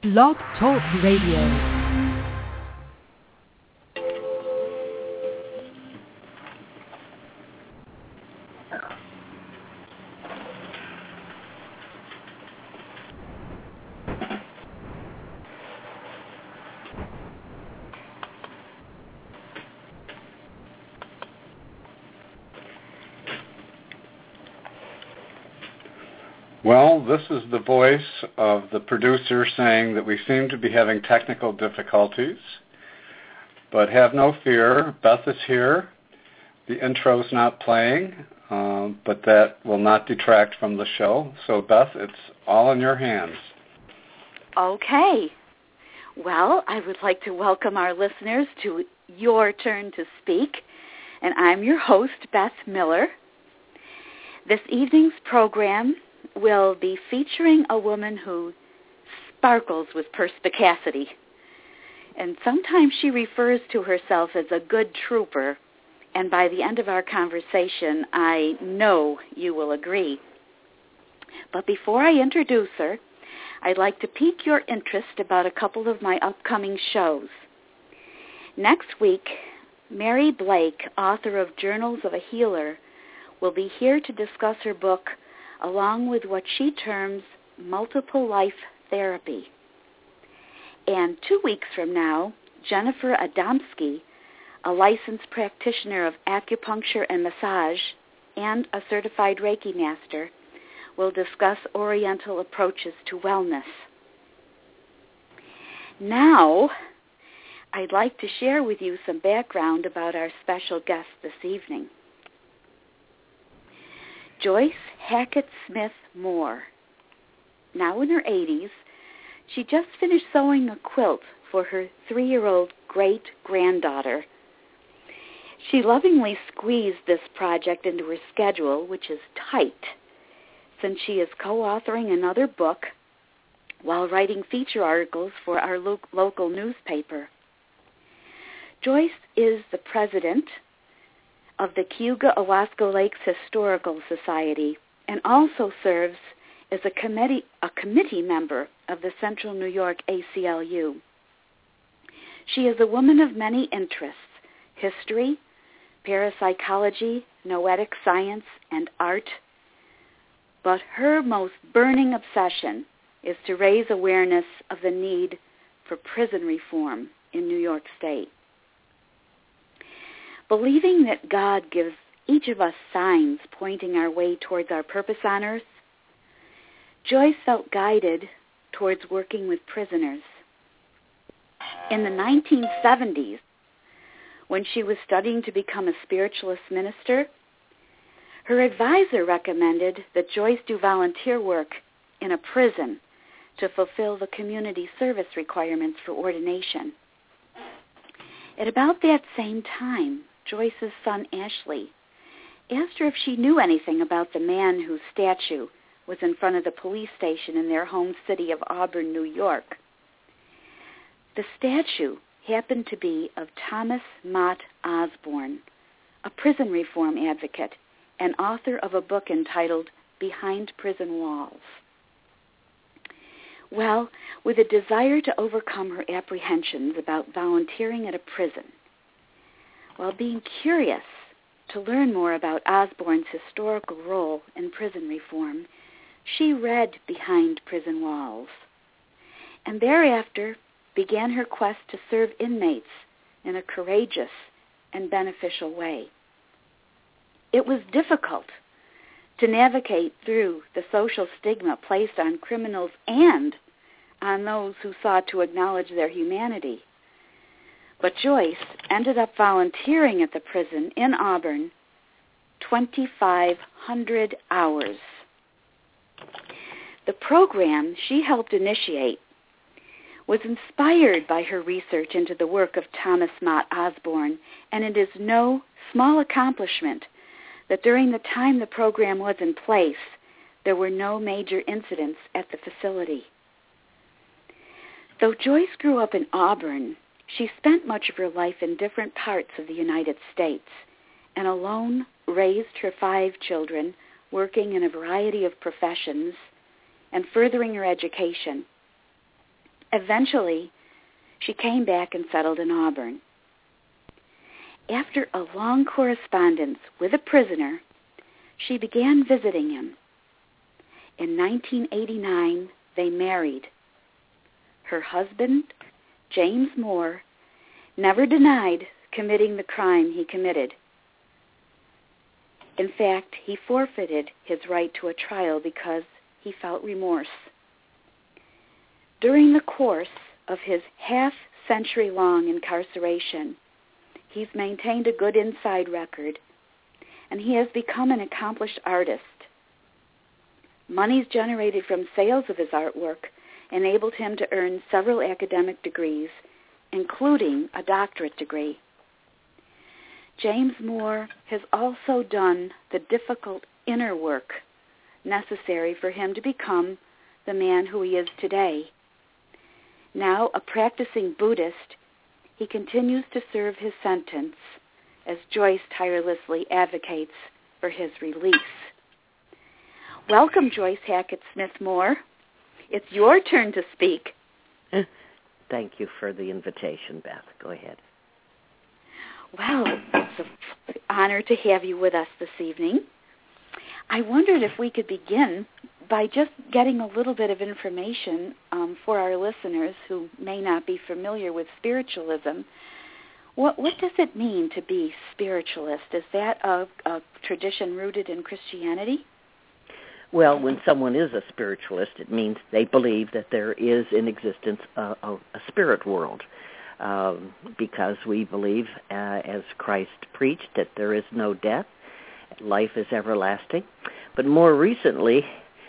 Blog Talk Radio. Well, this is the voice of the producer saying that we seem to be having technical difficulties, but have no fear. Beth is here. The intro's not playing, but that will not detract from the show. So, Beth, it's all in your hands. Okay. Well, I would like to welcome our listeners to Your Turn to Speak, and I'm your host, Beth Miller. This evening's program will be featuring a woman who sparkles with perspicacity. And sometimes she refers to herself as a good trooper, and by the end of our conversation, I know you will agree. But before I introduce her, I'd like to pique your interest about a couple of my upcoming shows. Next week, Mary Blake, author of Journals of a Healer, will be here to discuss her book along with what she terms multiple life therapy. And 2 weeks from now, Jennifer Adamski, a licensed practitioner of acupuncture and massage and a certified Reiki master, will discuss Oriental approaches to wellness. Now, I'd like to share with you some background about our special guest this evening. Joyce Hackett Smith Moore. Now in her 80s, she just finished sewing a quilt for her 3-year-old great-granddaughter. She lovingly squeezed this project into her schedule, which is tight, since she is co-authoring another book while writing feature articles for our local newspaper. Joyce is the president of the Cayuga Owasco Lakes Historical Society and also serves as a committee member of the Central New York ACLU. She is a woman of many interests: history, parapsychology, noetic science, and art. But her most burning obsession is to raise awareness of the need for prison reform in New York State. Believing that God gives each of us signs pointing our way towards our purpose on earth, Joyce felt guided towards working with prisoners. In the 1970s, when she was studying to become a spiritualist minister, her advisor recommended that Joyce do volunteer work in a prison to fulfill the community service requirements for ordination. At about that same time, Joyce's son Ashley asked her if she knew anything about the man whose statue was in front of the police station in their home city of Auburn, New York. The statue happened to be of Thomas Mott Osborne, a prison reform advocate and author of a book entitled Behind Prison Walls. Well, with a desire to overcome her apprehensions about volunteering at a prison, while being curious to learn more about Osborne's historical role in prison reform, she read Behind Prison Walls, and thereafter began her quest to serve inmates in a courageous and beneficial way. It was difficult to navigate through the social stigma placed on criminals and on those who sought to acknowledge their humanity. But Joyce ended up volunteering at the prison in Auburn 2,500 hours. The program she helped initiate was inspired by her research into the work of Thomas Mott Osborne, and it is no small accomplishment that during the time the program was in place, there were no major incidents at the facility. Though Joyce grew up in Auburn, she spent much of her life in different parts of the United States and alone raised her 5 children, working in a variety of professions and furthering her education. Eventually, she came back and settled in Auburn. After a long correspondence with a prisoner, she began visiting him. In 1989, they married. Her husband, James Moore, never denied committing the crime he committed. In fact, he forfeited his right to a trial because he felt remorse. During the course of his half-century-long incarceration, he's maintained a good inside record, and he has become an accomplished artist. Monies generated from sales of his artwork enabled him to earn several academic degrees, including a doctorate degree. James Moore has also done the difficult inner work necessary for him to become the man who he is today. Now a practicing Buddhist, he continues to serve his sentence as Joyce tirelessly advocates for his release. Welcome, Joyce Hackett Smith-Moore. It's your turn to speak. Thank you for the invitation, Beth. Go ahead. Well, it's an honor to have you with us this evening. I wondered if we could begin by just getting a little bit of information for our listeners who may not be familiar with spiritualism. What does it mean to be spiritualist? Is that a tradition rooted in Christianity? Well, when someone is a spiritualist, it means they believe that there is in existence a spirit world, because we believe, as Christ preached, that there is no death, life is everlasting. But more recently,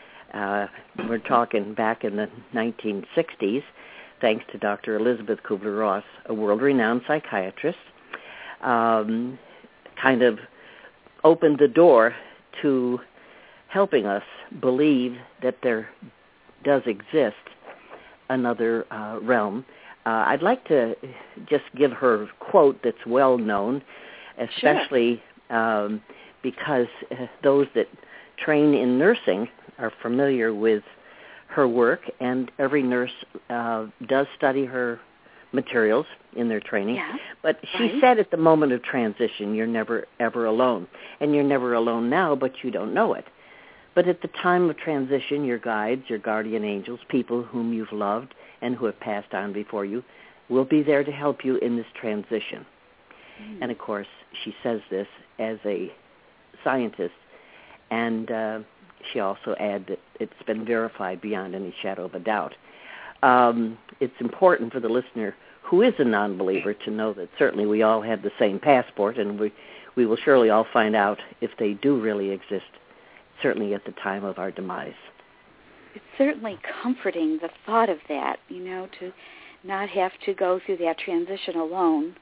we're talking back in the 1960s, thanks to Dr. Elizabeth Kubler-Ross, a world-renowned psychiatrist, kind of opened the door to helping us believe that there does exist another realm. I'd like to just give her quote that's well known, especially because those that train in nursing are familiar with her work, and every nurse does study her materials in their training. Yeah, but she said at the moment of transition, you're never, ever alone. And you're never alone now, but you don't know it. But at the time of transition, your guides, your guardian angels, people whom you've loved and who have passed on before you, will be there to help you in this transition. Mm. And, of course, she says this as a scientist, and she also adds that it's been verified beyond any shadow of a doubt. It's important for the listener who is a non-believer to know that certainly we all have the same passport, and we will surely all find out if they do really exist, certainly at the time of our demise. It's certainly comforting, the thought of that, to not have to go through that transition alone.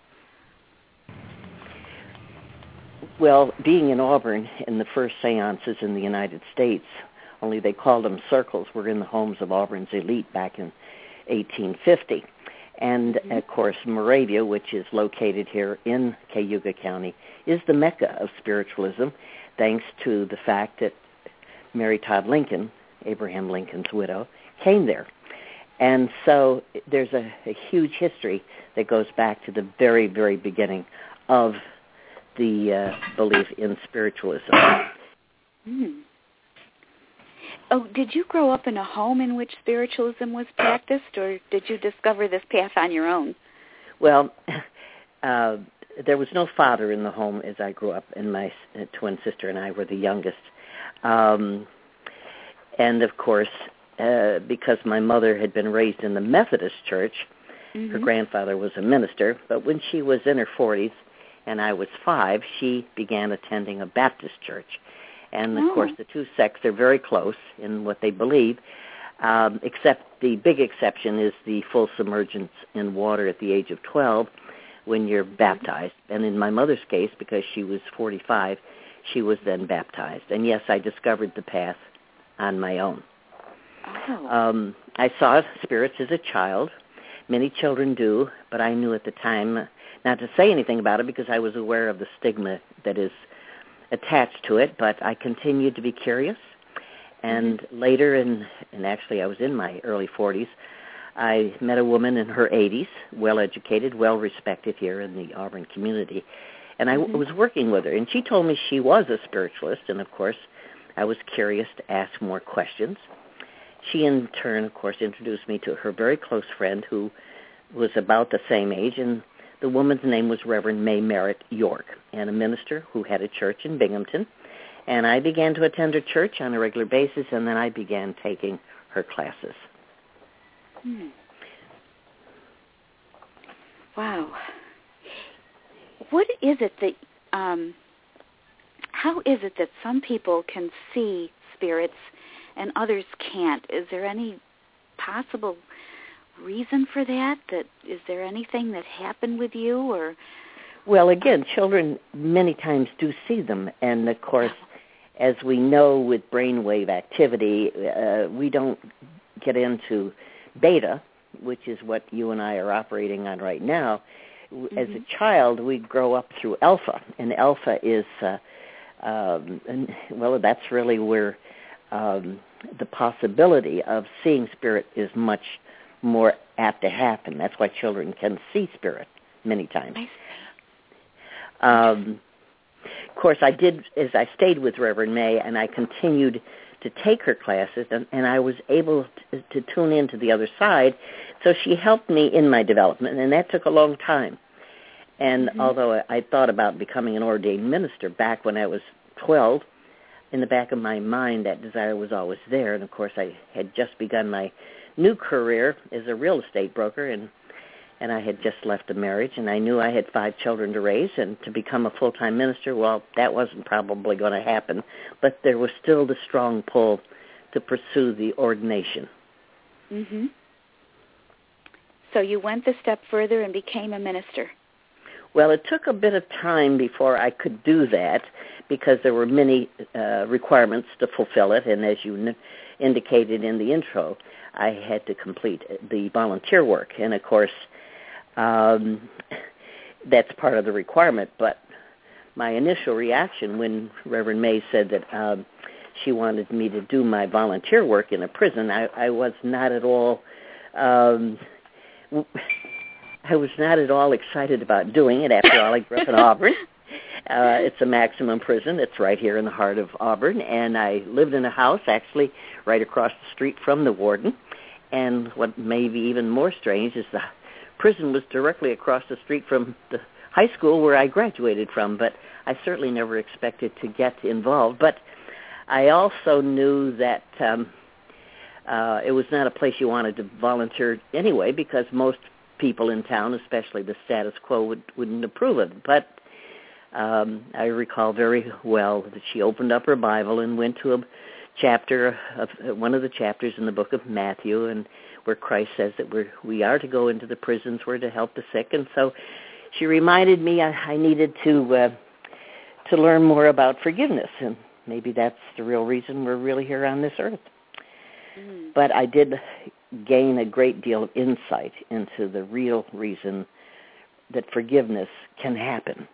Well, being in Auburn in the first seances in the United States, only they called them circles, were in the homes of Auburn's elite back in 1850. And, of course, Moravia, which is located here in Cayuga County, is the mecca of spiritualism, thanks to the fact that Mary Todd Lincoln, Abraham Lincoln's widow, came there. And so there's a huge history that goes back to the very, very beginning of the belief in spiritualism. Mm. Oh, did you grow up in a home in which spiritualism was practiced, or did you discover this path on your own? Well, there was no father in the home as I grew up, and my twin sister and I were the youngest. And, of course, because my mother had been raised in the Methodist Church, her grandfather was a minister, but when she was in her 40s and I was 5, she began attending a Baptist church. And, of course, the two sects are very close in what they believe, except the big exception is the full submergence in water at the age of 12 when you're baptized. And in my mother's case, because she was 45, she was then baptized. And, yes, I discovered the path on my own. Oh. I saw spirits as a child. Many children do, but I knew at the time not to say anything about it because I was aware of the stigma that is attached to it, but I continued to be curious. And later, and actually I was in my early 40s, I met a woman in her 80s, well-educated, well-respected here in the Auburn community, and I was working with her, and she told me she was a spiritualist, and of course, I was curious to ask more questions. She, in turn, of course, introduced me to her very close friend who was about the same age, and the woman's name was Reverend May Merritt York, and a minister who had a church in Binghamton. And I began to attend her church on a regular basis, and then I began taking her classes. Wow. What is it that, how is it that some people can see spirits and others can't? Is there any possible reason for that? Is there anything that happened with you, or? Well, again, children many times do see them, and of course, as we know with brainwave activity, we don't get into beta, which is what you and I are operating on right now. As a child, we grow up through alpha, and alpha is, well, that's really where the possibility of seeing spirit is much more apt to happen. That's why children can see spirit many times. Of course, I did, as I stayed with Reverend May, and I continued to take her classes, and I was able to tune into the other side. So she helped me in my development, and that took a long time. And although I thought about becoming an ordained minister back when I was 12, in the back of my mind, that desire was always there. And, of course, I had just begun my new career as a real estate broker, and I had just left a marriage, and I knew I had 5 children to raise, and to become a full-time minister, well, that wasn't probably going to happen, but there was still the strong pull to pursue the ordination. So you went the step further and became a minister. Well, it took a bit of time before I could do that because there were many requirements to fulfill it, and as you indicated in the intro, I had to complete the volunteer work, and of course, that's part of the requirement. But my initial reaction when Reverend May said that she wanted me to do my volunteer work in a prison, I was not at all excited about doing it. After all, I grew up in Auburn. It's a maximum prison. It's right here in the heart of Auburn, and I lived in a house actually right across the street from the warden. And what may be even more strange is the prison was directly across the street from the high school where I graduated from, but I certainly never expected to get involved. But I also knew that it was not a place you wanted to volunteer anyway, because most people in town, especially the status quo, wouldn't approve of it. But I recall very well that she opened up her Bible and went to a chapter of one of the chapters in the book of Matthew, and where Christ says that we are to go into the prisons, we're to help the sick. And so she reminded me I needed to learn more about forgiveness, and maybe that's the real reason we're really here on this earth. But I did gain a great deal of insight into the real reason that forgiveness can happen.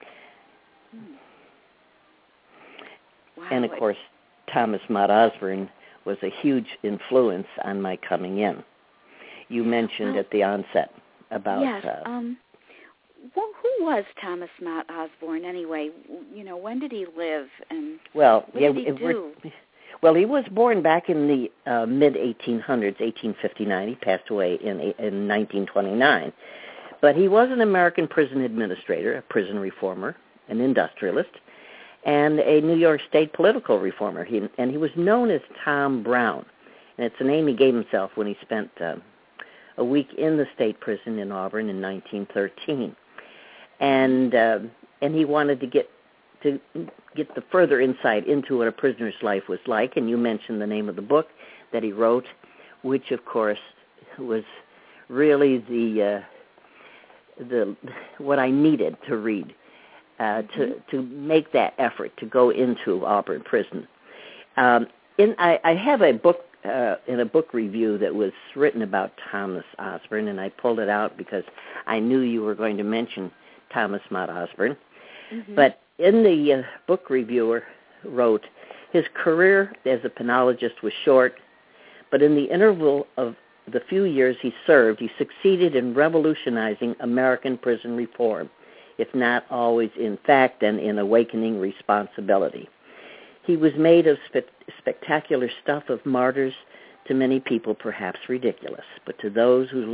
Wow. And, of course, Thomas Mott Osborne was a huge influence on my coming in. You mentioned at the onset about... Yes. Well, who was Thomas Mott Osborne anyway? You know, when did he live, and what did he do? Well, he was born back in the mid-1800s, 1859. He passed away in 1929. But he was an American prison administrator, a prison reformer, an industrialist, and a New York State political reformer. And he was known as Tom Brown. And it's a name he gave himself when he spent a week in the state prison in Auburn in 1913. And he wanted to get the further insight into what a prisoner's life was like, and you mentioned the name of the book that he wrote, which of course was really the what I needed to read to make that effort to go into Auburn prison. I have a book in a book review that was written about Thomas Osborne, and I pulled it out because I knew you were going to mention Thomas Mott Osborne. But in the book reviewer wrote, his career as a penologist was short, but in the interval of the few years he served, he succeeded in revolutionizing American prison reform, if not always in fact, then in awakening responsibility. He was made of spectacular stuff, of martyrs, to many people perhaps ridiculous, but to those who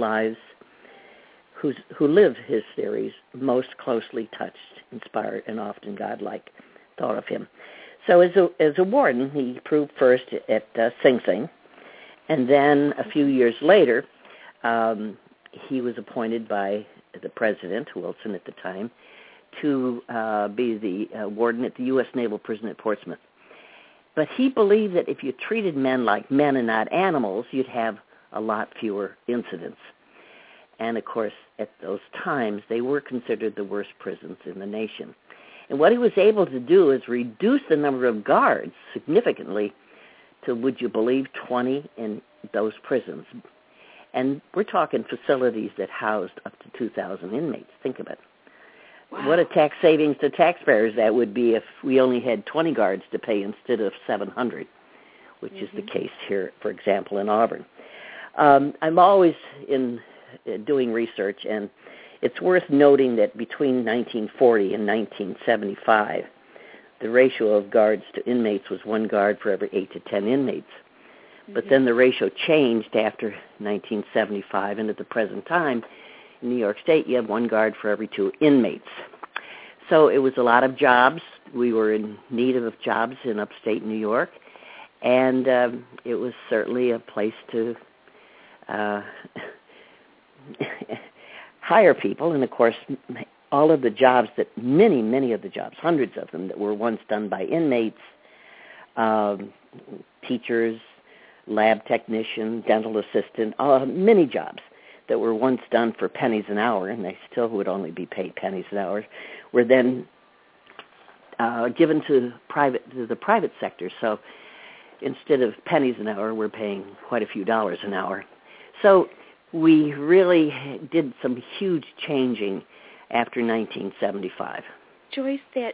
live his theories most closely touched, inspired, and often godlike thought of him. So as a warden, he proved first at Sing Sing, and then a few years later, he was appointed by the president, Wilson at the time, to be the warden at the U.S. Naval Prison at Portsmouth. But he believed that if you treated men like men and not animals, you'd have a lot fewer incidents. And, of course, at those times, they were considered the worst prisons in the nation. And what he was able to do is reduce the number of guards significantly to, would you believe, 20 in those prisons. And we're talking facilities that housed up to 2,000 inmates. Think of it. Wow. What a tax savings to taxpayers that would be if we only had 20 guards to pay instead of 700, which is the case here, for example, in Auburn. I'm always doing research, and it's worth noting that between 1940 and 1975, the ratio of guards to inmates was 1 guard for every 8 to 10 inmates. But then the ratio changed after 1975, and at the present time, in New York State, you have 1 guard for every 2 inmates. So it was a lot of jobs. We were in need of jobs in upstate New York, and it was certainly a place to hire people. And, of course, all of the jobs that many of the jobs, hundreds of them, that were once done by inmates, teachers, lab technician, dental assistant, many jobs that were once done for pennies an hour, and they still would only be paid pennies an hour, were then given to the private sector. So instead of pennies an hour, we're paying quite a few dollars an hour. So we really did some huge changing after 1975. Joyce, that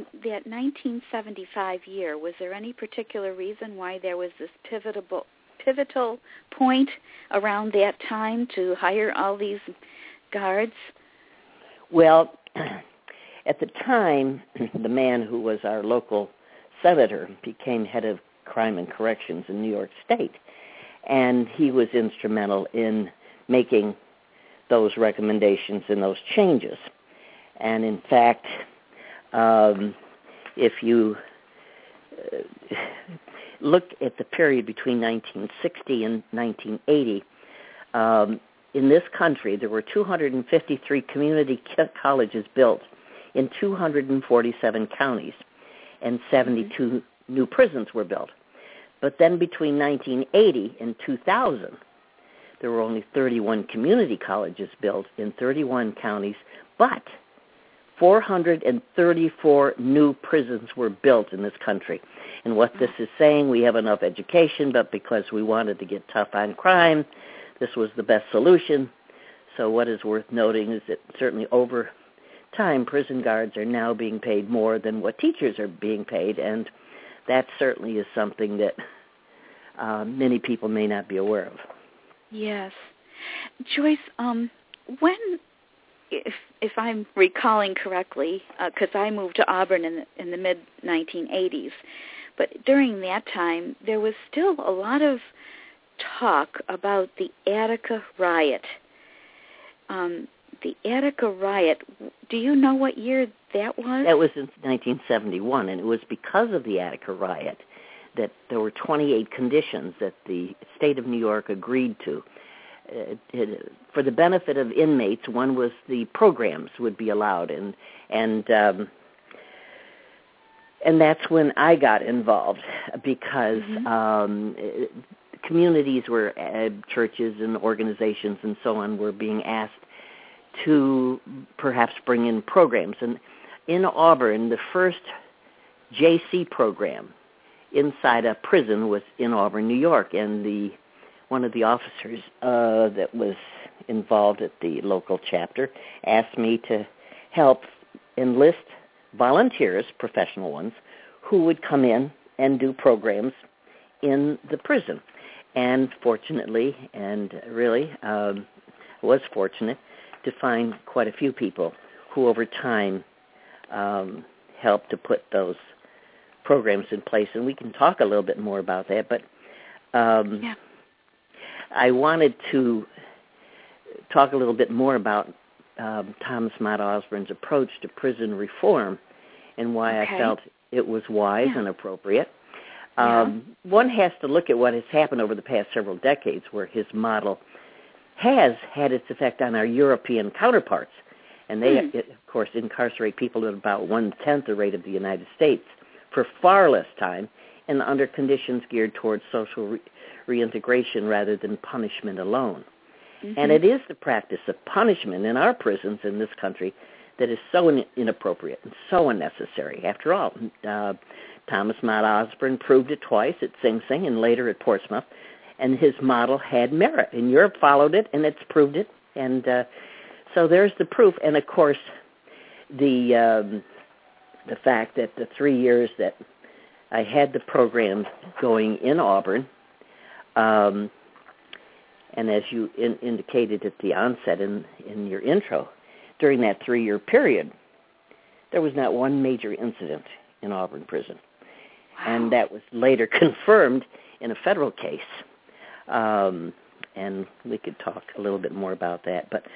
1975 year, was there any particular reason why there was this pivotal point around that time to hire all these guards? Well, at the time, the man who was our local senator became head of crime and corrections in New York State, and he was instrumental in making those recommendations and those changes. And in fact, if you look at the period between 1960 and 1980, in this country there were 253 community colleges built in 247 counties, and 72 new prisons were built. But then between 1980 and 2000, there were only 31 community colleges built in 31 counties, but 434 new prisons were built in this country. And what this is saying, we have enough education, but because we wanted to get tough on crime, this was the best solution. So what is worth noting is that certainly over time, prison guards are now being paid more than what teachers are being paid, and that certainly is something that many people may not be aware of. Yes. Joyce, when, if I'm recalling correctly, because I moved to Auburn in the mid-1980s, but during that time, there was still a lot of talk about the Attica riot. The Attica riot, do you know what year that was? That was in 1971, and it was because of the Attica riot that there were 28 conditions that the state of New York agreed to. For the benefit of inmates, one was the programs would be allowed, and that's when I got involved, because communities were, churches and organizations and so on, were being asked to perhaps bring in programs. And in Auburn, the first JC program inside a prison was in Auburn, New York, and one of the officers that was involved at the local chapter asked me to help enlist volunteers, professional ones, who would come in and do programs in the prison. And fortunately, and really was fortunate to find quite a few people who over time helped to put those programs in place. And we can talk a little bit more about that, but I wanted to talk a little bit more about Thomas Mott Osborne's approach to prison reform and why I felt it was wise and appropriate. One has to look at what has happened over the past several decades, where his model has had its effect on our European counterparts. And they, of course, incarcerate people at about 1/10 the rate of the United States for far less time and under conditions geared towards social reintegration rather than punishment alone. And it is the practice of punishment in our prisons in this country that is so inappropriate and so unnecessary. After all, Thomas Mott Osborne proved it twice at Sing Sing and later at Portsmouth, and his model had merit. And Europe followed it, and it's proved it. And so there's the proof. And, of course, the fact that the 3 years that I had the program going in Auburn, and as you indicated at the onset in your intro, during that 3-year period, there was not one major incident in Auburn prison. Wow. And that was later confirmed in a federal case. And we could talk a little bit more about that. But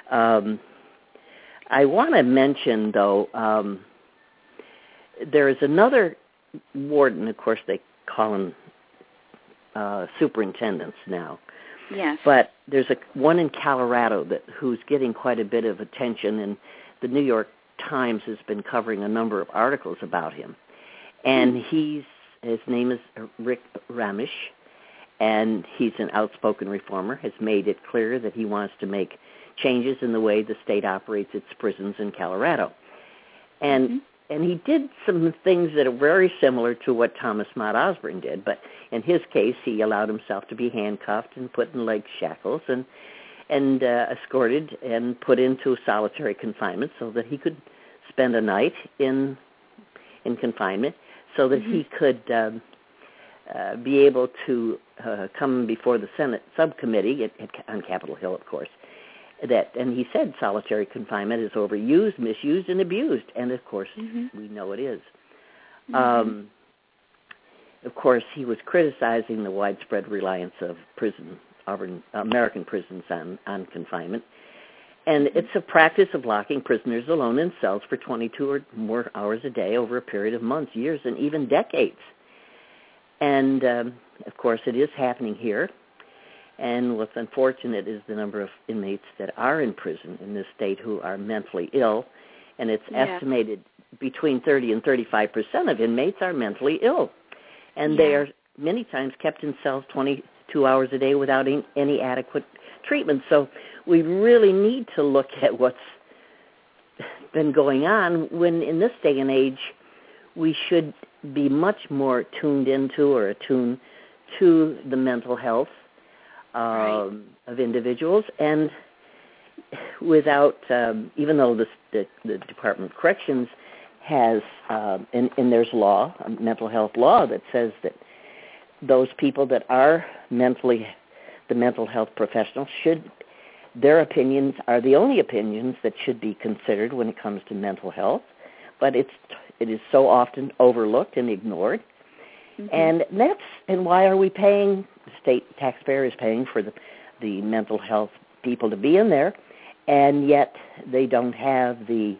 I want to mention, though, there is another warden. Of course, they call them superintendents now. Yes. But there's one in Colorado who's getting quite a bit of attention, and the New York Times has been covering a number of articles about him. And his name is Rick Ramesh, and he's an outspoken reformer, has made it clear that he wants to make changes in the way the state operates its prisons in Colorado. And he did some things that are very similar to what Thomas Mott Osborne did, but in his case, he allowed himself to be handcuffed and put in leg shackles and escorted and put into solitary confinement so that he could spend a night in confinement, so that he could be able to come before the Senate subcommittee on Capitol Hill, of course. And he said solitary confinement is overused, misused, and abused. And, of course, we know it is. Of course, he was criticizing the widespread reliance of American prisons on confinement. And it's a practice of locking prisoners alone in cells for 22 or more hours a day over a period of months, years, and even decades. And, of course, it is happening here. And what's unfortunate is the number of inmates that are in prison in this state who are mentally ill. And it's estimated between 30 and 35% of inmates are mentally ill. And they are many times kept in cells 22 hours a day without any adequate treatment. So we really need to look at what's been going on when in this day and age we should be much more tuned into or attuned to the mental health of individuals, and without, even though the Department of Corrections has, and there's law, a mental health law that says that those people that are the mental health professionals their opinions are the only opinions that should be considered when it comes to mental health, but it is so often overlooked and ignored. And why are we paying? The state taxpayer is paying for the mental health people to be in there, and yet they don't have the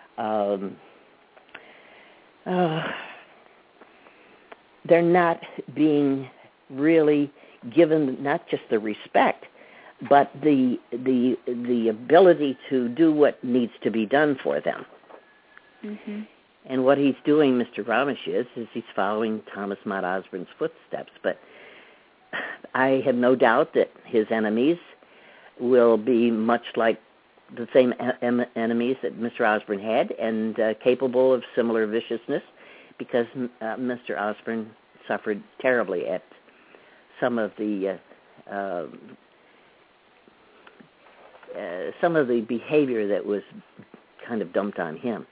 they're not being really given not just the respect, but the ability to do what needs to be done for them. And what he's doing, Mr. Ramesh, is he's following Thomas Mott Osborne's footsteps. But I have no doubt that his enemies will be much like the same enemies that Mr. Osborne had, and capable of similar viciousness, because Mr. Osborne suffered terribly at some of the behavior that was kind of dumped on him.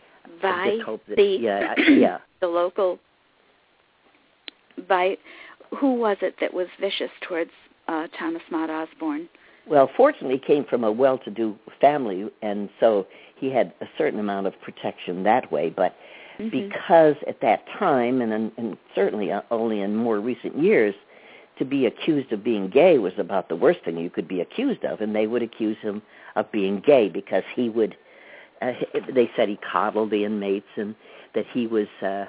By the local, by who was it that was vicious towards Thomas Mott Osborne? Well, fortunately, he came from a well-to-do family, and so he had a certain amount of protection that way. But because at that time, and certainly only in more recent years, to be accused of being gay was about the worst thing you could be accused of, and they would accuse him of being gay because he would, they said he coddled the inmates and that he was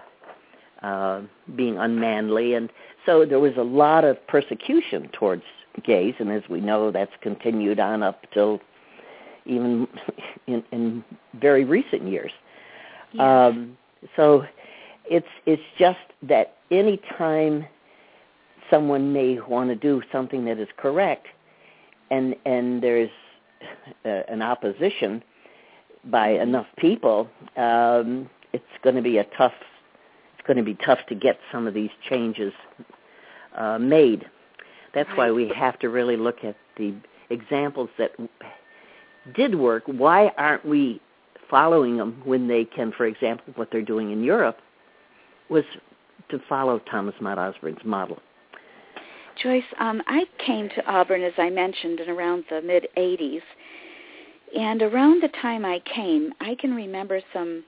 being unmanly, and so there was a lot of persecution towards gays, and as we know, that's continued on up till even in very recent years. Yes. So it's just that any time someone may want to do something that is correct, and there's an opposition by enough people, it's going to be tough to get some of these changes made. That's why we have to really look at the examples that did work. Why aren't we following them when they can? For example, what they're doing in Europe was to follow Thomas Mott Osborne's model. Joyce, I came to Auburn, as I mentioned, in around the mid-'80s. And around the time I came, I can remember some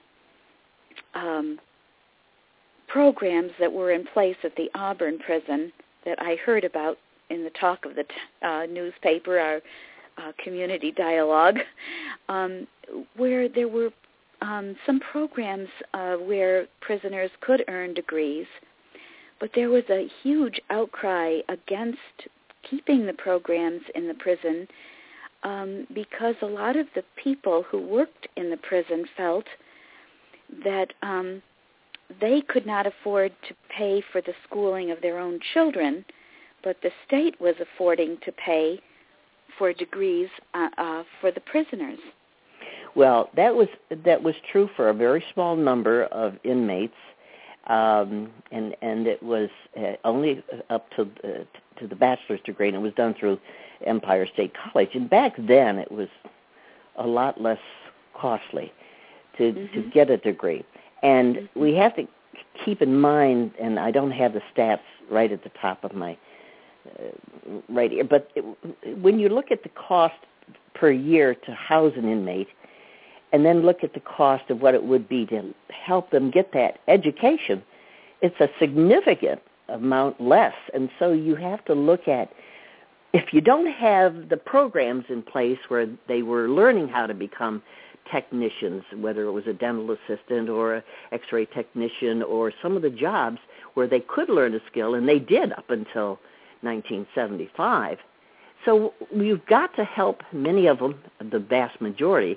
programs that were in place at the Auburn prison that I heard about in the talk of the newspaper, our community dialogue, where there were some programs where prisoners could earn degrees, but there was a huge outcry against keeping the programs in the prison because a lot of the people who worked in the prison felt that they could not afford to pay for the schooling of their own children, but the state was affording to pay for degrees for the prisoners. Well, that was true for a very small number of inmates, and it was only up to the bachelor's degree, and it was done through Empire State College. And back then, it was a lot less costly to get a degree. And we have to keep in mind, and I don't have the stats right at the top of my right here, but when you look at the cost per year to house an inmate, and then look at the cost of what it would be to help them get that education, it's a significant amount less. And so you have to look at, if you don't have the programs in place where they were learning how to become technicians, whether it was a dental assistant or an x-ray technician or some of the jobs where they could learn a skill, and they did up until 1975. So you've got to help many of them, the vast majority,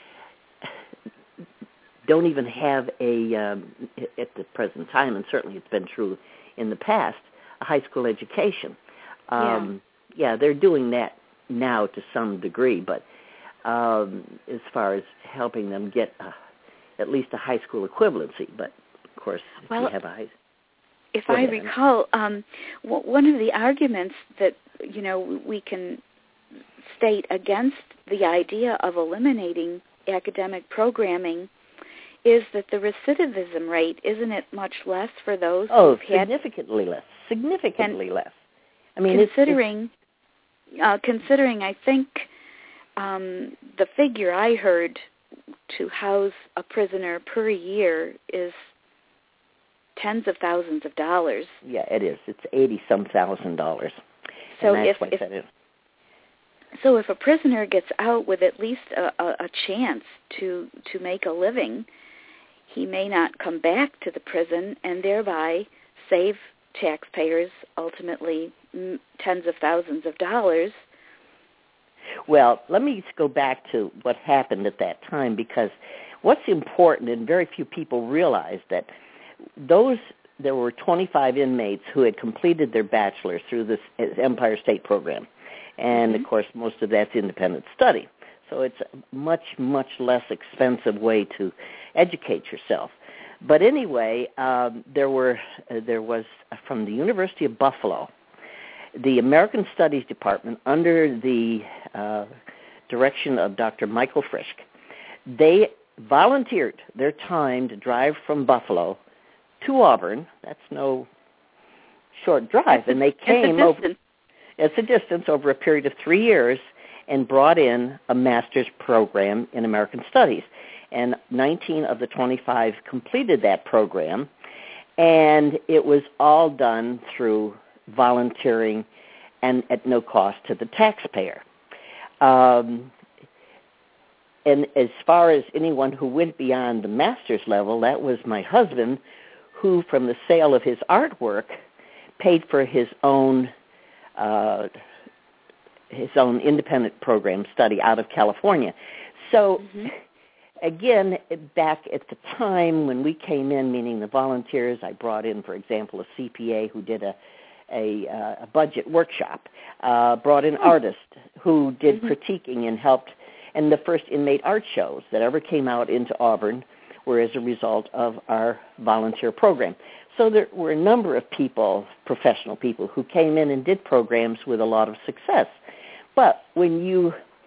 don't even have at the present time, and certainly it's been true in the past, a high school education. Yeah, they're doing that now to some degree, but as far as helping them get at least a high school equivalency. But, of course, if you have a high school. If I recall, one of the arguments that, we can state against the idea of eliminating academic programming is that the recidivism rate, isn't it much less for those who've had... significantly less. I mean, considering, I think, the figure I heard to house a prisoner per year is tens of thousands of dollars. Yeah, it is. It's $80-some thousand. So if a prisoner gets out with at least a chance to make a living, he may not come back to the prison and thereby save taxpayers ultimately tens of thousands of dollars. Well, let me just go back to what happened at that time, because what's important, and very few people realize that there were 25 inmates who had completed their bachelor's through this Empire State program. And, of course, most of that's independent study. So it's a much, much less expensive way to educate yourself. But anyway, there was, from the University of Buffalo, the American Studies Department, under the direction of Dr. Michael Frisch, they volunteered their time to drive from Buffalo to Auburn. That's no short drive. And they came over. It's a distance over a period of 3 years and brought in a master's program in American Studies. And 19 of the 25 completed that program, and it was all done through volunteering and at no cost to the taxpayer. And as far as anyone who went beyond the master's level, that was my husband, who from the sale of his artwork paid for his own independent program study out of California. So again, back at the time when we came in, meaning the volunteers, I brought in, for example, a CPA who did a budget workshop, brought in artists who did critiquing and helped, and the first inmate art shows that ever came out into Auburn were as a result of our volunteer program. So there were a number of people, professional people, who came in and did programs with a lot of success. But when you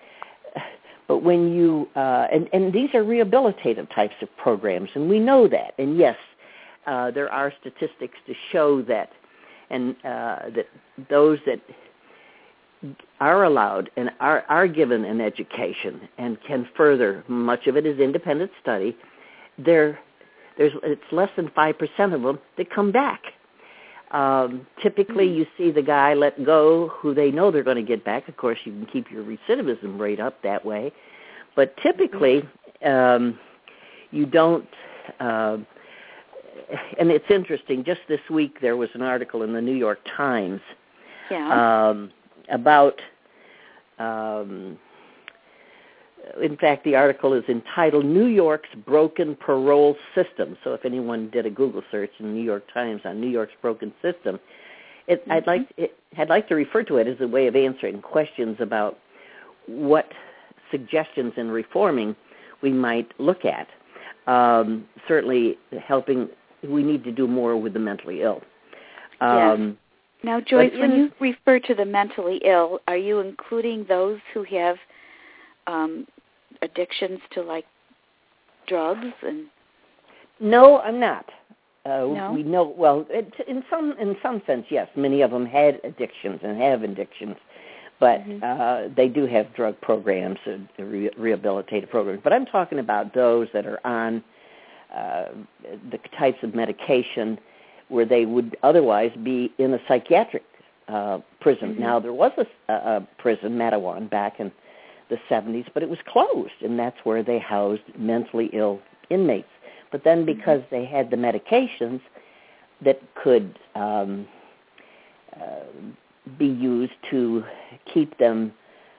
and these are rehabilitative types of programs, and we know that. And yes, there are statistics to show that, and that those that are allowed and are given an education and can further, much of it is independent study, it's less than 5% of them that come back. Typically, you see the guy let go who they know they're going to get back. Of course, you can keep your recidivism rate up that way. But typically, you don't, and it's interesting, just this week there was an article in the New York Times about, in fact, the article is entitled New York's Broken Parole System. So if anyone did a Google search in the New York Times on New York's broken system, I'd like to refer to it as a way of answering questions about what suggestions in reforming we might look at. Certainly helping, we need to do more with the mentally ill. Yes. Now, Joyce, when you refer to the mentally ill, are you including those who have addictions to, like, drugs? And No, I'm not. No? We know, well, in some sense, yes. Many of them had addictions and have addictions, but they do have drug programs, rehabilitative programs. But I'm talking about those that are on the types of medication where they would otherwise be in a psychiatric prison. Now, there was a prison, Mattawan, back in the 70s, but it was closed, and that's where they housed mentally ill inmates. But then because they had the medications that could be used to keep them,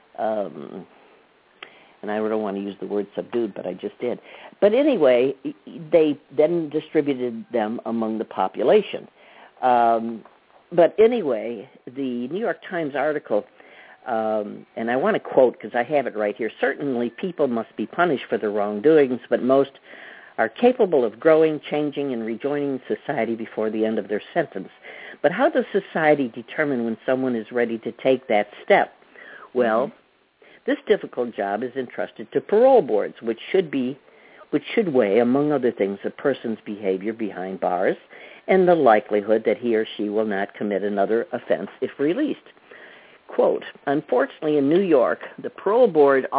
and I don't want to use the word subdued, but I just did. But anyway, they then distributed them among the population. But anyway, the New York Times article, and I want to quote because I have it right here, certainly people must be punished for their wrongdoings, but most are capable of growing, changing, and rejoining society before the end of their sentence. But how does society determine when someone is ready to take that step? Well, this difficult job is entrusted to parole boards, which should weigh, among other things, a person's behavior behind bars and the likelihood that he or she will not commit another offense if released. Quote, unfortunately, in New York, the parole board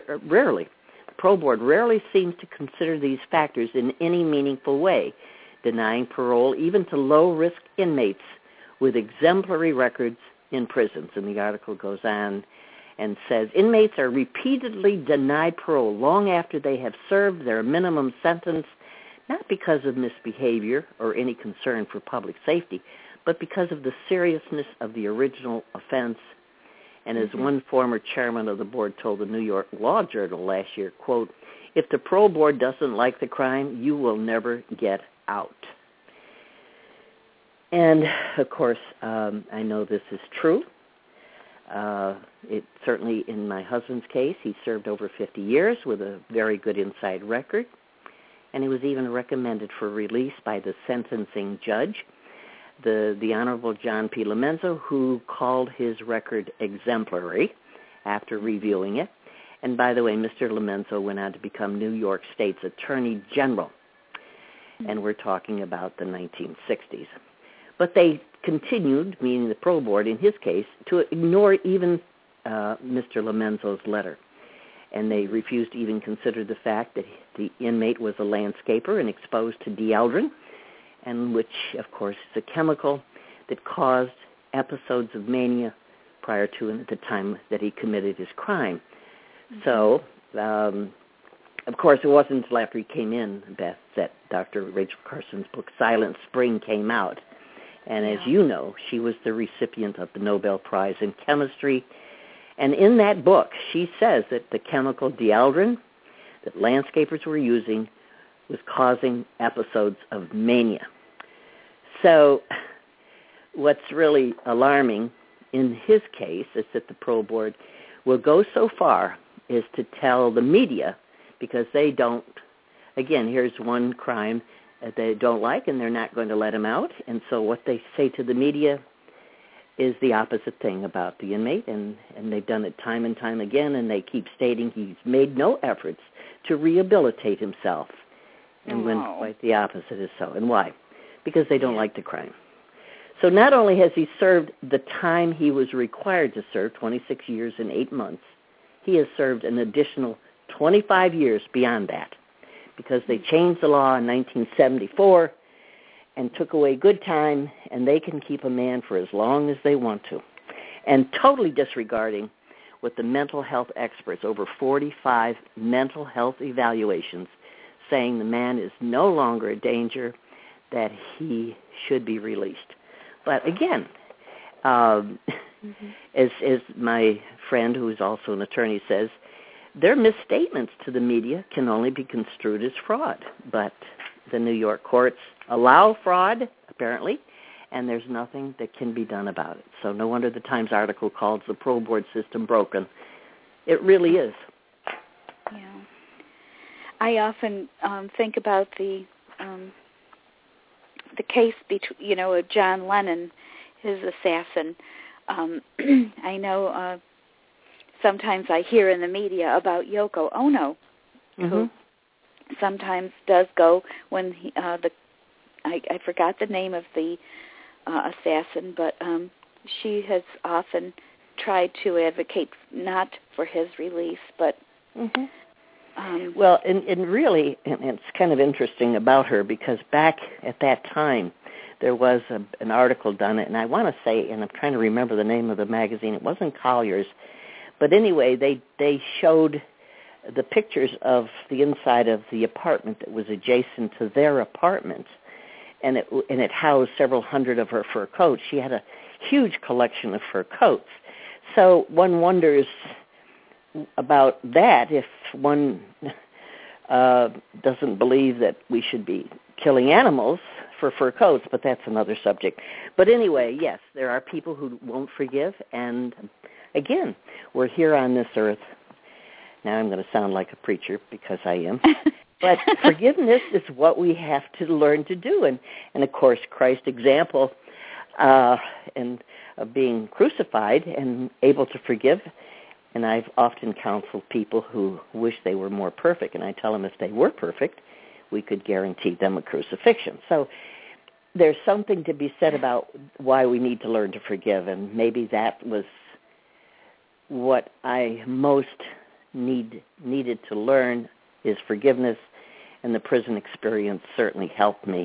rarely seems to consider these factors in any meaningful way, denying parole even to low-risk inmates with exemplary records in prisons. And the article goes on and says, inmates are repeatedly denied parole long after they have served their minimum sentence, not because of misbehavior or any concern for public safety, but because of the seriousness of the original offense. And as one former chairman of the board told the New York Law Journal last year, quote, if the parole board doesn't like the crime, you will never get out. And, of course, I know this is true. It certainly, in my husband's case, he served over 50 years with a very good inside record, and he was even recommended for release by the sentencing judge, the Honorable John P. Lomenzo, who called his record exemplary after reviewing it. And by the way, Mr. Lomenzo went on to become New York State's Attorney General, and we're talking about the 1960s. But they continued, meaning the parole board in his case, to ignore even Mr. Lomenzo's letter. And they refused to even consider the fact that the inmate was a landscaper and exposed to dieldrin, and which, of course, is a chemical that caused episodes of mania prior to and at the time that he committed his crime. So, of course, it wasn't until after he came in, Beth, that Dr. Rachel Carson's book, Silent Spring, came out. And as you know, she was the recipient of the Nobel Prize in Chemistry. And in that book, she says that the chemical dieldrin that landscapers were using was causing episodes of mania. So what's really alarming in his case is that the parole board will go so far as to tell the media, because they don't, again, here's one crime that they don't like, and they're not going to let him out. And so what they say to the media is the opposite thing about the inmate, and they've done it time and time again, and they keep stating he's made no efforts to rehabilitate himself. And when quite the opposite is so. And why? Because they don't like the crime. So not only has he served the time he was required to serve, 26 years and 8 months, he has served an additional 25 years beyond that, because they changed the law in 1974 and took away good time, and they can keep a man for as long as they want to, and totally disregarding what the mental health experts, over 45 mental health evaluations, saying the man is no longer a danger, that he should be released. But again, as my friend, who is also an attorney, says, their misstatements to the media can only be construed as fraud. But the New York courts allow fraud, apparently, and there's nothing that can be done about it. So no wonder the Times article calls the parole board system broken. It really is. Yeah. I often think about the case between, of John Lennon, his assassin. I know sometimes I hear in the media about Yoko Ono, who sometimes does go when he, I forgot the name of the assassin, but she has often tried to advocate not for his release, but well, and really, and it's kind of interesting about her, because back at that time there was an article done, and I want to say, and I'm trying to remember the name of the magazine, it wasn't Collier's, but anyway, they showed the pictures of the inside of the apartment that was adjacent to their apartment, and it housed several hundred of her fur coats. She had a huge collection of fur coats. So one wonders about that if one doesn't believe that we should be killing animals for fur coats, but that's another subject. But anyway, yes, there are people who won't forgive, and again, we're here on this earth. Now I'm going to sound like a preacher, because I am. But forgiveness is what we have to learn to do. And of course, Christ's example and of being crucified and able to forgive. And I've often counseled people who wish they were more perfect. And I tell them if they were perfect, we could guarantee them a crucifixion. So there's something to be said about why we need to learn to forgive. And maybe that was what I most needed to learn, is forgiveness, and the prison experience certainly helped me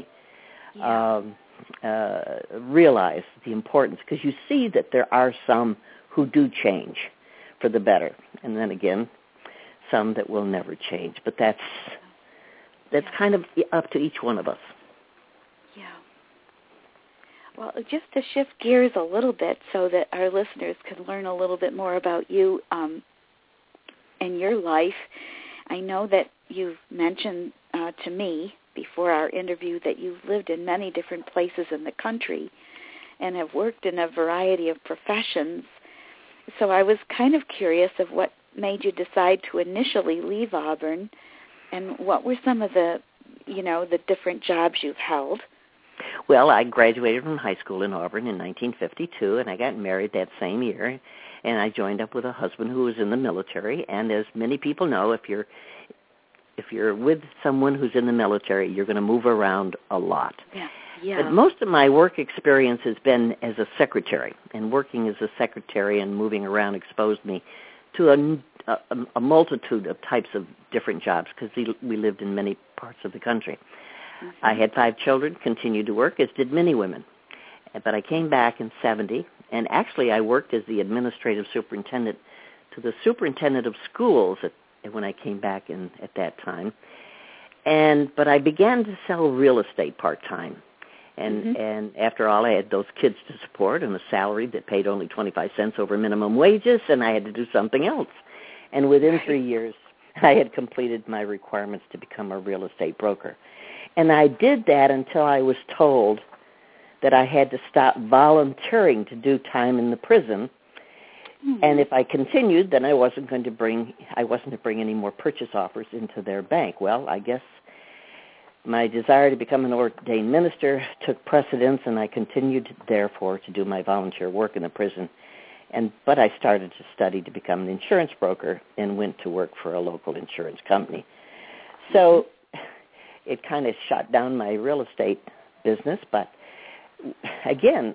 realize the importance, because you see that there are some who do change for the better, and then again, some that will never change. But that's kind of up to each one of us. Yeah. Well, just to shift gears a little bit so that our listeners can learn a little bit more about you and your life, I know that you've mentioned to me before our interview that you've lived in many different places in the country and have worked in a variety of professions. So I was kind of curious of what made you decide to initially leave Auburn, and what were some of the different jobs you've held? Well, I graduated from high school in Auburn in 1952, and I got married that same year, and I joined up with a husband who was in the military. And as many people know, if you're with someone who's in the military, you're going to move around a lot. Yeah. Yeah. But most of my work experience has been as a secretary, and working as a secretary and moving around exposed me to a multitude of types of different jobs because we lived in many parts of the country. Mm-hmm. I had 5 children, continued to work, as did many women. But I came back in 70, and actually I worked as the administrative superintendent to the superintendent of schools when I came back at that time. But I began to sell real estate part-time. And after all, I had those kids to support and a salary that paid only 25 cents over minimum wages, and I had to do something else. And within 3 years, I had completed my requirements to become a real estate broker. And I did that until I was told that I had to stop volunteering to do time in the prison. Mm-hmm. And if I continued, then I wasn't to bring any more purchase offers into their bank. Well, I guess my desire to become an ordained minister took precedence, and I continued, therefore, to do my volunteer work in the prison. But I started to study to become an insurance broker and went to work for a local insurance company. So it kind of shot down my real estate business, but again,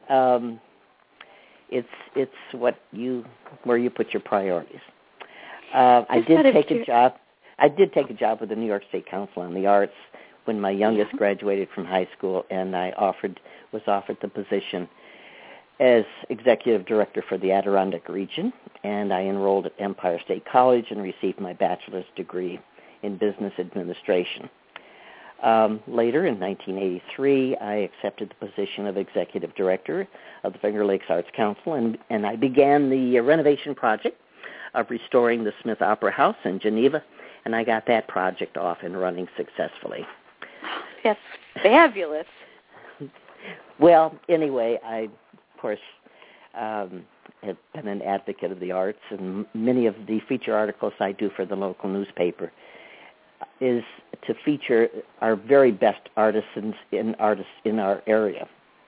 it's where you put your priorities. I did take a job with the New York State Council on the Arts when my youngest graduated from high school, and I was offered the position as executive director for the Adirondack region, and I enrolled at Empire State College and received my bachelor's degree in business administration. Later, in 1983, I accepted the position of executive director of the Finger Lakes Arts Council, and I began the renovation project of restoring the Smith Opera House in Geneva, and I got that project off and running successfully. That's fabulous. Well, anyway, I, of course, have been an advocate of the arts, and many of the feature articles I do for the local newspaper is to feature our very best artists in our area.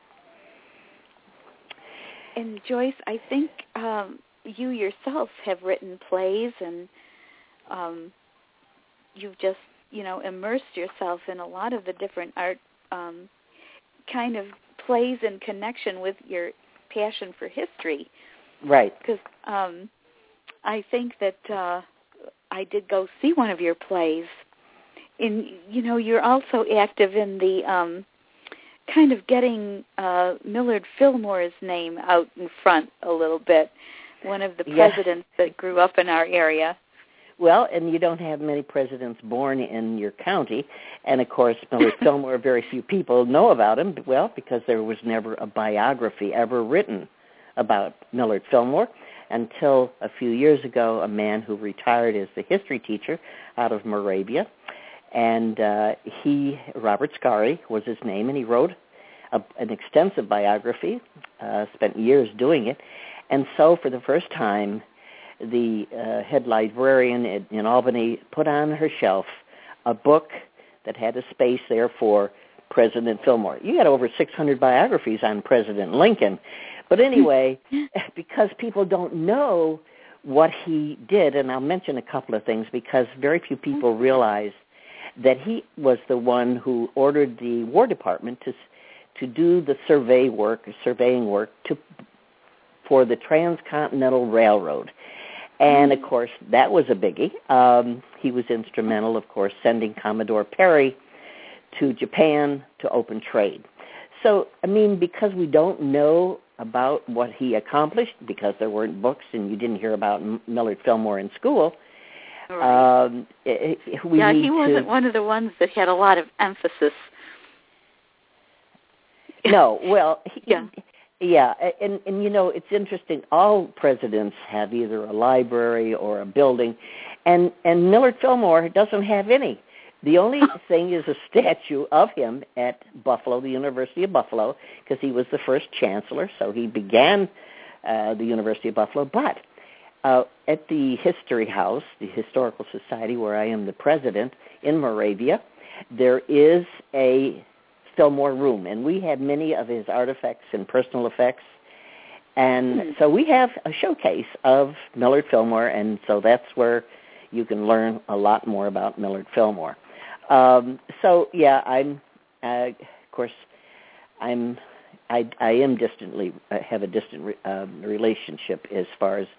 And Joyce, I think you yourself have written plays, and you've just immersed yourself in a lot of the different art kind of plays in connection with your passion for history. Right. Because I think that I did go see one of your plays. And, you're also active in the kind of getting Millard Fillmore's name out in front a little bit, one of the presidents that grew up in our area. Well, and you don't have many presidents born in your county. And, of course, Millard Fillmore, very few people know about him, well, because there was never a biography ever written about Millard Fillmore until a few years ago, a man who retired as the history teacher out of Moravia. And Robert Scarry was his name, and he wrote an extensive biography, spent years doing it. And so for the first time, the head librarian in Albany put on her shelf a book that had a space there for President Fillmore. You got over 600 biographies on President Lincoln. But anyway, because people don't know what he did, and I'll mention a couple of things because very few people realize that he was the one who ordered the War Department to do the surveying work for the Transcontinental Railroad. And, of course, that was a biggie. He was instrumental, of course, sending Commodore Perry to Japan to open trade. So, I mean, because we don't know about what he accomplished, because there weren't books and you didn't hear about Millard Fillmore in school, right. He wasn't one of the ones that had a lot of emphasis. No, well, Yeah, and it's interesting. All presidents have either a library or a building, and Millard Fillmore doesn't have any. The only thing is a statue of him at Buffalo, the University of Buffalo, because he was the first chancellor, so he began the University of Buffalo. But at the History House, the Historical Society, where I am the president in Moravia, there is a Fillmore room, and we have many of his artifacts and personal effects, and so we have a showcase of Millard Fillmore, and so that's where you can learn a lot more about Millard Fillmore. I'm, of course, have a distant relationship as far as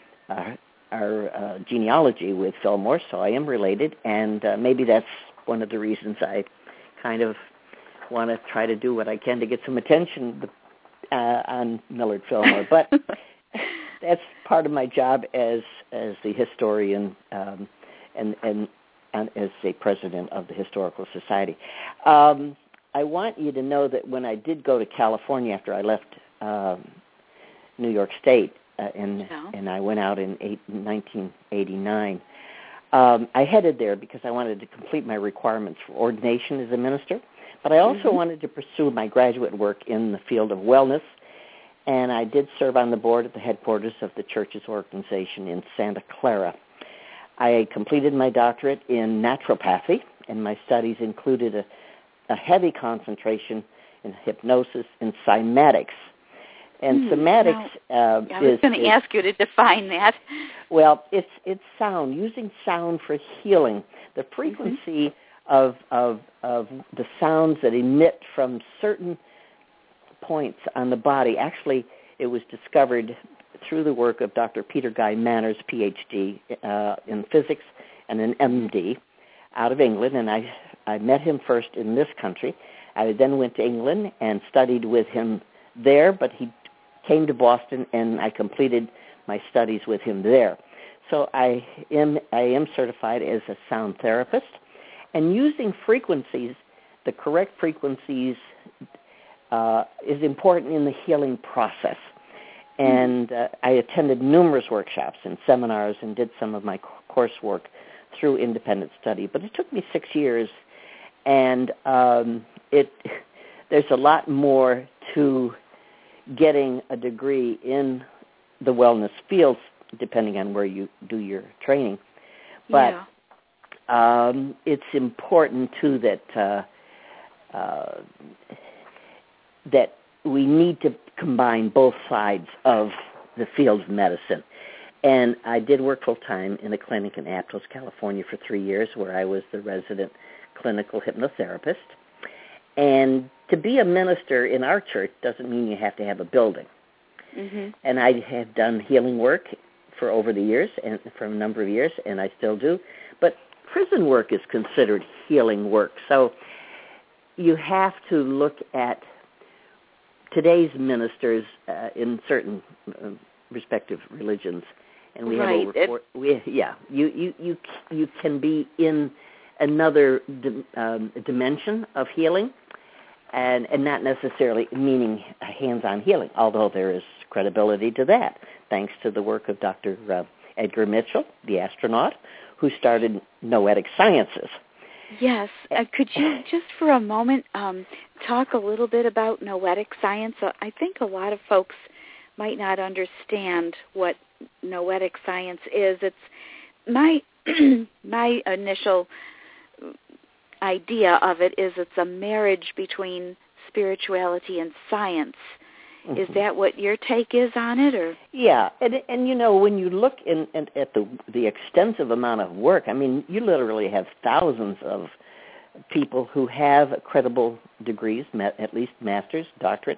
our genealogy with Fillmore, so I am related, and maybe that's one of the reasons I kind of want to try to do what I can to get some attention on Millard Fillmore. But that's part of my job as the historian and as the president of the Historical Society. I want you to know that when I did go to California after I left New York State, and I went out in 1989, I headed there because I wanted to complete my requirements for ordination as a minister, but I also wanted to pursue my graduate work in the field of wellness, and I did serve on the board at the headquarters of the church's organization in Santa Clara. I completed my doctorate in naturopathy, and my studies included a heavy concentration in hypnosis and cymatics. And cymatics I was going to ask you to define that. Well, it's sound, using sound for healing. The frequency of the sounds that emit from certain points on the body. Actually, it was discovered through the work of Dr. Peter Guy Manners, Ph.D. In physics and an M.D. out of England, and I met him first in this country. I then went to England and studied with him there, but he came to Boston, and I completed my studies with him there. So I am certified as a sound therapist, and using frequencies, the correct frequencies, is important in the healing process. And I attended numerous workshops and seminars and did some of my coursework through independent study. But it took me 6 years, and there's a lot more to getting a degree in the wellness fields, depending on where you do your training. But it's important, too, that we need to combine both sides of the field of medicine. And I did work full-time in a clinic in Aptos, California for 3 years, where I was the resident clinical hypnotherapist. And to be a minister in our church doesn't mean you have to have a building. And I have done healing work for over the years, and for a number of years, and I still do. But prison work is considered healing work. So you have to look at today's ministers in certain respective religions, and we have over you can be in another dimension of healing, and not necessarily meaning hands-on healing, although there is credibility to that, thanks to the work of Dr. Edgar Mitchell, the astronaut, who started Noetic Sciences. Yes. Could you just for a moment talk a little bit about Noetic Science? I think a lot of folks might not understand what Noetic Science is. It's my initial idea of it is it's a marriage between spirituality and science. Is that what your take is on it, or? Yeah, and you know, when you look at the extensive amount of work, I mean, you literally have thousands of people who have credible degrees, at least masters, doctorates.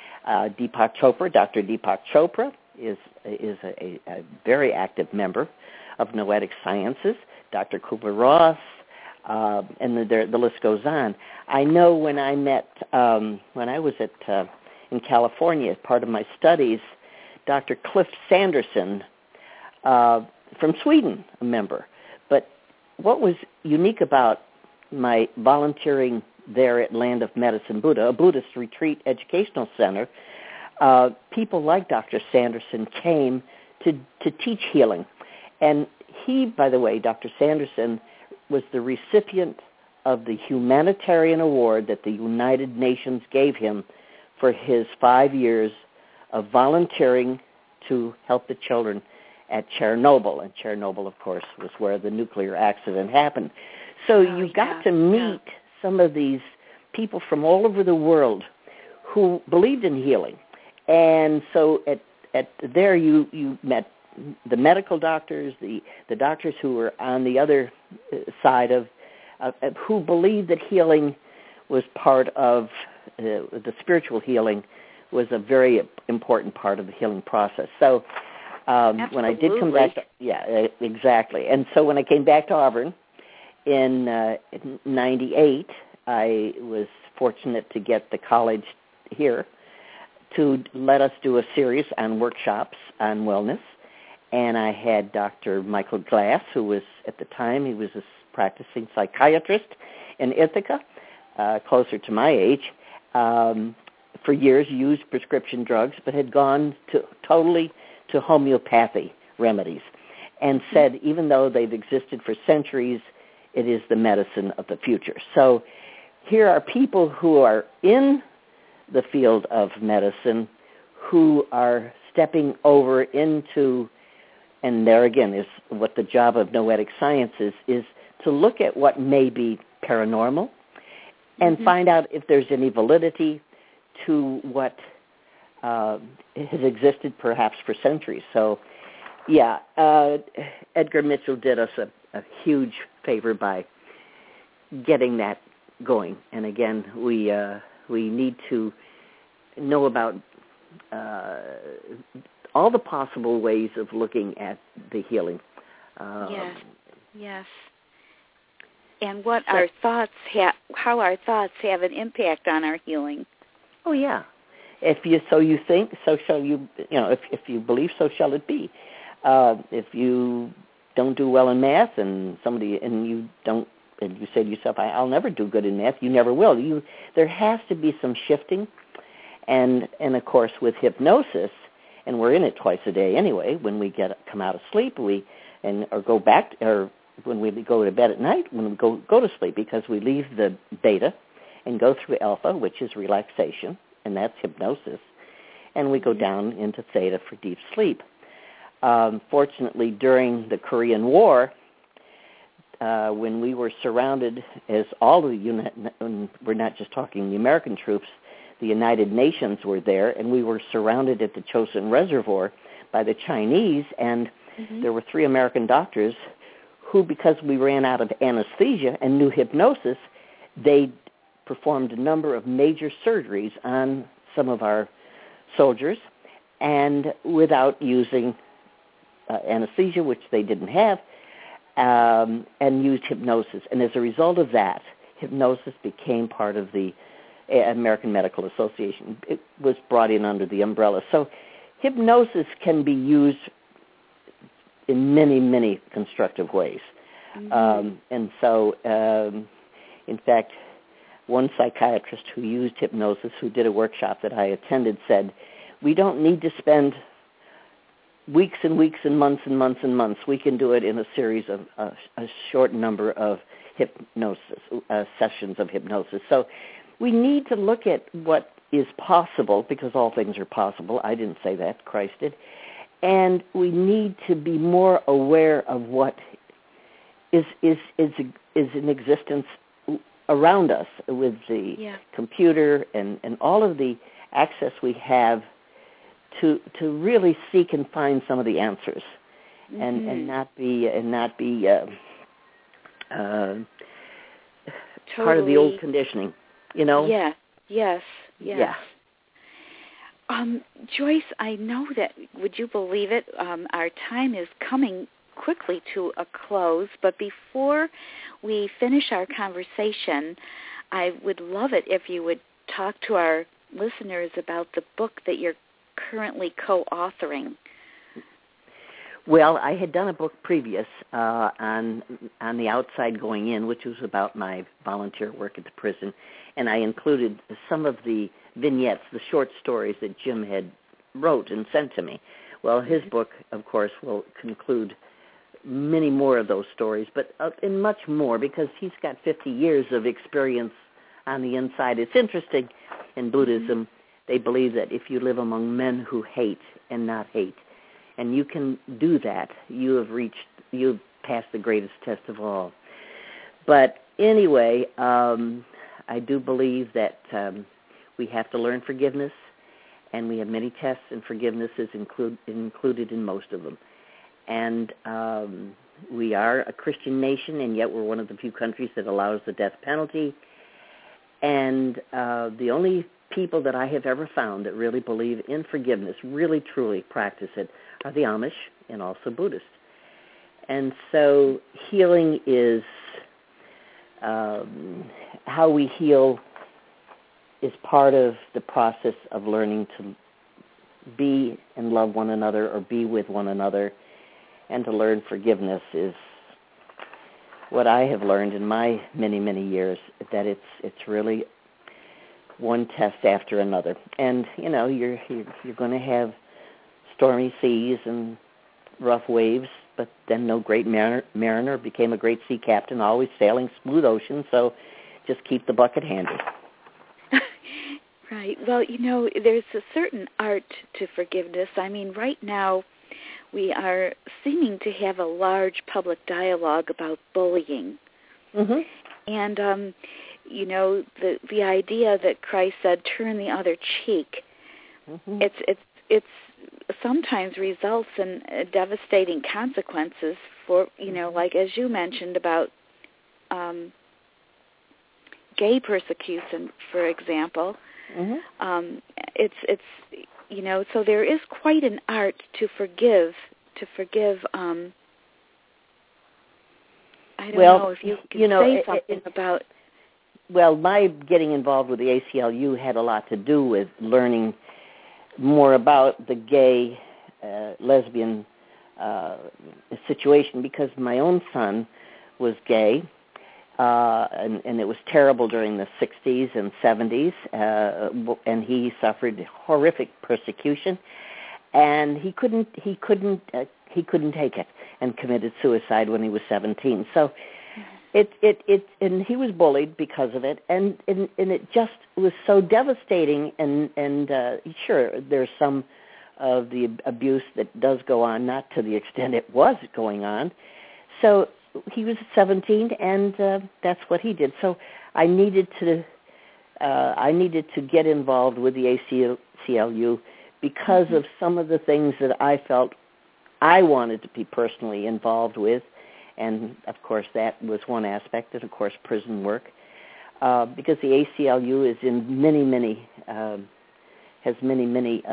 Dr. Deepak Chopra is a very active member of Noetic Sciences. Dr. Kubler-Ross, and the list goes on. I know when I met, when I was in California as part of my studies, Dr. Cliff Sanderson from Sweden, a member. But what was unique about my volunteering there at Land of Medicine Buddha, a Buddhist retreat educational center, people like Dr. Sanderson came to teach healing. And he, by the way, Dr. Sanderson, was the recipient of the humanitarian award that the United Nations gave him for his 5 years of volunteering to help the children at Chernobyl. And Chernobyl, of course, was where the nuclear accident happened. So you got to meet some of these people from all over the world who believed in healing. And so at there you met the medical doctors, the doctors who were on the other side of who believed that healing was part of the spiritual healing was a very important part of the healing process. So when I did come back, exactly. And so when I came back to Auburn in 98, I was fortunate to get the college here to let us do a series on workshops on wellness. And I had Dr. Michael Glass, who was, at the time, he was a practicing psychiatrist in Ithaca, closer to my age. For years used prescription drugs, but had gone totally to homeopathy remedies, and said even though they've existed for centuries, it is the medicine of the future. So here are people who are in the field of medicine who are stepping over into, and there again is what the job of noetic science is to look at what may be paranormal and find out if there's any validity to what has existed perhaps for centuries. So, yeah, Edgar Mitchell did us a huge favor by getting that going. And again, we need to know about all the possible ways of looking at the healing. Yes. And what our thoughts how our thoughts have an impact on our healing. Oh yeah, if you think, so shall you. You know, if you believe, so shall it be. If you don't do well in math, and you say to yourself, "I'll never do good in math," you never will. There has to be some shifting, and of course with hypnosis, and we're in it twice a day anyway. When we come out of sleep, or go back, or when we go to bed at night, when we go to sleep, because we leave the beta and go through alpha, which is relaxation, and that's hypnosis, and we go down into theta for deep sleep. Fortunately, during the Korean War, when we were surrounded, as all the we're not just talking the American troops, the United Nations were there, and we were surrounded at the Chosin Reservoir by the Chinese, and there were 3 American doctors who, because we ran out of anesthesia and knew hypnosis, they performed a number of major surgeries on some of our soldiers, and without using anesthesia, which they didn't have, and used hypnosis. And as a result of that, hypnosis became part of the American Medical Association. It was brought in under the umbrella. So hypnosis can be used in many, many constructive ways. And so, in fact, one psychiatrist who used hypnosis, who did a workshop that I attended, said, we don't need to spend weeks and weeks and months and months and months. We can do it in a series of a short number of hypnosis, sessions of hypnosis. So we need to look at what is possible, because all things are possible. I didn't say that, Christ did. And we need to be more aware of what is in existence around us with the computer and all of the access we have to really seek and find some of the answers, and not be part of the old conditioning, you know? Yes. Joyce, I know that, would you believe it, our time is coming quickly to a close, but before we finish our conversation, I would love it if you would talk to our listeners about the book that you're currently co-authoring. Well, I had done a book previous on the outside going in, which was about my volunteer work at the prison, and I included some of the vignettes, the short stories that Jim had wrote and sent to me. Well, his book, of course, will conclude many more of those stories, but and much more, because he's got 50 years of experience on the inside. It's interesting, in Buddhism, they believe that if you live among men who hate and not hate, and you can do that, you've passed the greatest test of all. But anyway, I do believe that we have to learn forgiveness, and we have many tests, and forgiveness is included in most of them. And we are a Christian nation, and yet we're one of the few countries that allows the death penalty. And the only people that I have ever found that really believe in forgiveness, really truly practice it, are the Amish and also Buddhists. And so healing is, how we heal is part of the process of learning to be and love one another or be with one another, and to learn forgiveness is what I have learned in my many, many years, that it's really one test after another. And, you're going to have stormy seas and rough waves, but then no great mariner became a great sea captain, always sailing smooth oceans, so just keep the bucket handy. Right. Well, there's a certain art to forgiveness. I mean, right now we are seeming to have a large public dialogue about bullying. Mm-hmm. And, the idea that Christ said, turn the other cheek, mm-hmm. it's sometimes results in devastating consequences for, like as you mentioned about gay persecution, for example. Mm-hmm. It's so there is quite an art to forgive. I don't know if you can say something about. Well, my getting involved with the ACLU had a lot to do with learning more about the gay, lesbian situation, because my own son was gay. And it was terrible during the 60s and 70s, and he suffered horrific persecution, and he couldn't take it, and committed suicide when he was 17. So and he was bullied because of it, and it just was so devastating. And sure, there's some of the abuse that does go on, not to the extent it was going on. So he was 17, and that's what he did. So I needed to get involved with the ACLU because of some of the things that I felt I wanted to be personally involved with, and of course that was one aspect, and of course prison work, because the ACLU is in many has many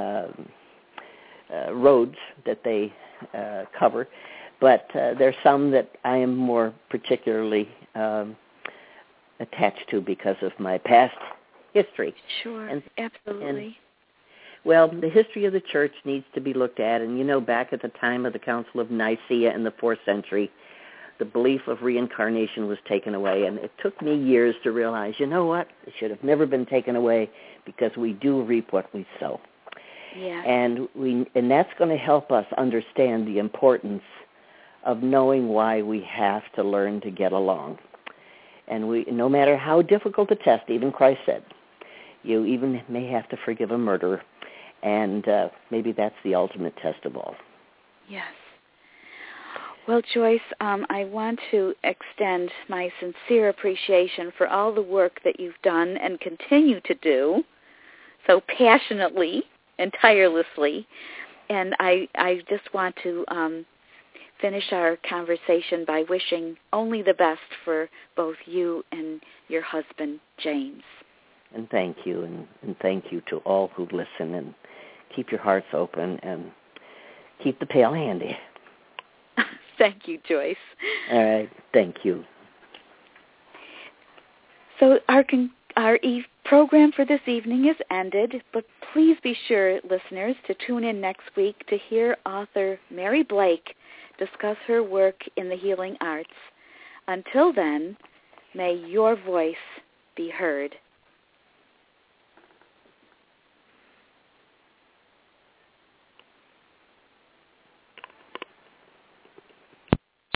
roads that they cover. But there's some that I am more particularly attached to because of my past history. Sure, absolutely. Well, the history of the church needs to be looked at, and back at the time of the Council of Nicaea in the 4th century, the belief of reincarnation was taken away, and it took me years to realize, what? It should have never been taken away, because we do reap what we sow. Yeah. And that's going to help us understand the importance of knowing why we have to learn to get along. And no matter how difficult the test, even Christ said, you even may have to forgive a murderer, and maybe that's the ultimate test of all. Yes. Well, Joyce, I want to extend my sincere appreciation for all the work that you've done and continue to do so passionately and tirelessly. And I just want to finish our conversation by wishing only the best for both you and your husband, James. And thank you, and thank you to all who listen, and keep your hearts open, and keep the pail handy. Thank you, Joyce. All right, thank you. So our program for this evening is ended, but please be sure, listeners, to tune in next week to hear author Mary Blake discuss her work in the healing arts. Until then, may your voice be heard.